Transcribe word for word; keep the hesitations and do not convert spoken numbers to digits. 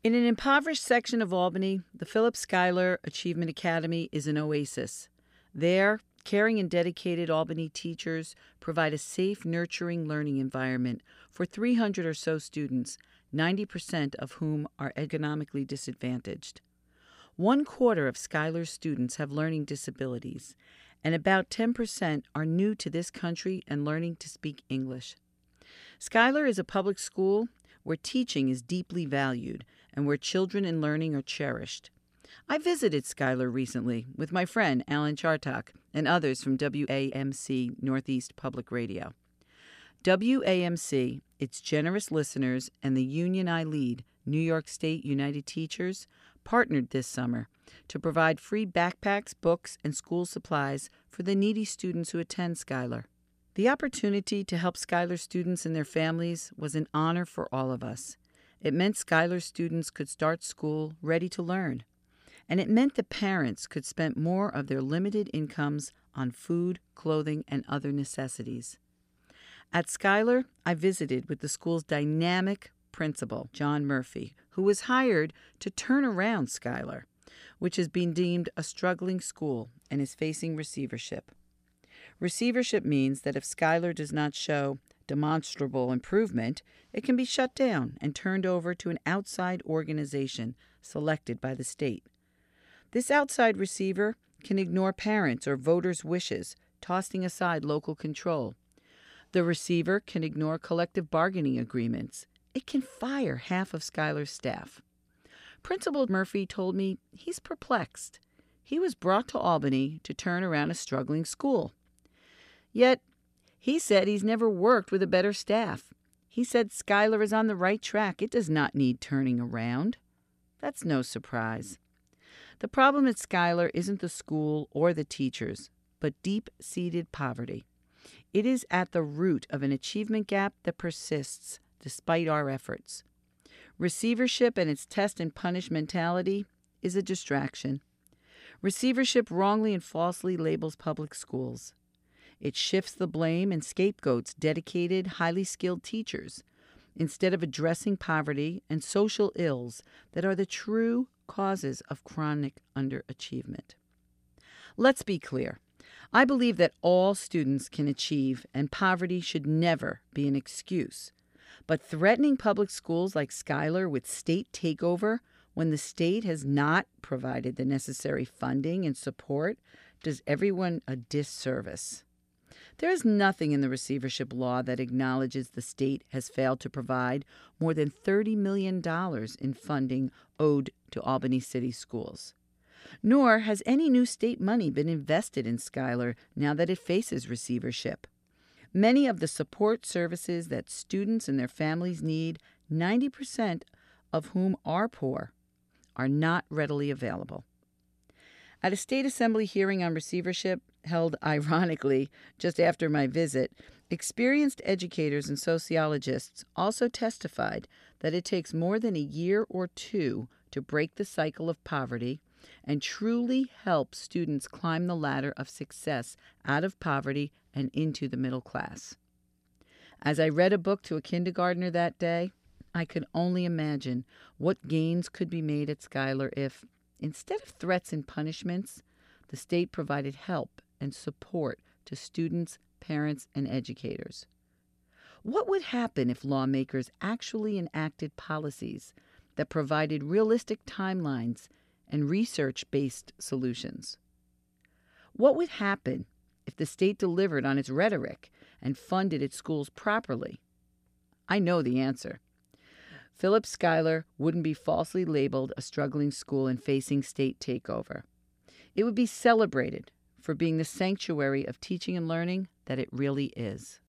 In an impoverished section of Albany, the Philip Schuyler Achievement Academy is an oasis. There, caring and dedicated Albany teachers provide a safe, nurturing learning environment for three hundred or so students, ninety percent of whom are economically disadvantaged. One quarter of Schuyler's students have learning disabilities, and about ten percent are new to this country and learning to speak English. Schuyler is a public school where teaching is deeply valued and where children and learning are cherished. I visited Schuyler recently with my friend Alan Chartock and others from W A M C Northeast Public Radio. W A M C, its generous listeners, and the union I lead, New York State United Teachers, partnered this summer to provide free backpacks, books, and school supplies for the needy students who attend Schuyler. The opportunity to help Schuyler students and their families was an honor for all of us. It meant Schuyler students could start school ready to learn. And it meant that parents could spend more of their limited incomes on food, clothing, and other necessities. At Schuyler, I visited with the school's dynamic principal, John Murphy, who was hired to turn around Schuyler, which has been deemed a struggling school and is facing receivership. Receivership means that if Schuyler does not show demonstrable improvement, it can be shut down and turned over to an outside organization selected by the state. This outside receiver can ignore parents' or voters' wishes, tossing aside local control. The receiver can ignore collective bargaining agreements. It can fire half of Schuyler's staff. Principal Murphy told me he's perplexed. He was brought to Albany to turn around a struggling school. Yet, he said he's never worked with a better staff. He said Schuyler is on the right track. It does not need turning around. That's no surprise. The problem at Schuyler isn't the school or the teachers, but deep-seated poverty. It is at the root of an achievement gap that persists despite our efforts. Receivership and its test and punish mentality is a distraction. Receivership wrongly and falsely labels public schools. It shifts the blame and scapegoats dedicated, highly skilled teachers, instead of addressing poverty and social ills that are the true causes of chronic underachievement. Let's be clear. I believe that all students can achieve, and poverty should never be an excuse. But threatening public schools like Schuyler with state takeover when the state has not provided the necessary funding and support does everyone a disservice. There is nothing in the receivership law that acknowledges the state has failed to provide more than thirty million dollars in funding owed to Albany City schools. Nor has any new state money been invested in Schuyler now that it faces receivership. Many of the support services that students and their families need, ninety percent of whom are poor, are not readily available. At a state assembly hearing on receivership, held ironically just after my visit, experienced educators and sociologists also testified that it takes more than a year or two to break the cycle of poverty and truly help students climb the ladder of success out of poverty and into the middle class. As I read a book to a kindergartner that day, I could only imagine what gains could be made at Schuyler if, instead of threats and punishments, the state provided help and support to students, parents, and educators. What would happen if lawmakers actually enacted policies that provided realistic timelines and research-based solutions? What would happen if the state delivered on its rhetoric and funded its schools properly? I know the answer. Philip Schuyler wouldn't be falsely labeled a struggling school and facing state takeover. It would be celebrated for being the sanctuary of teaching and learning that it really is.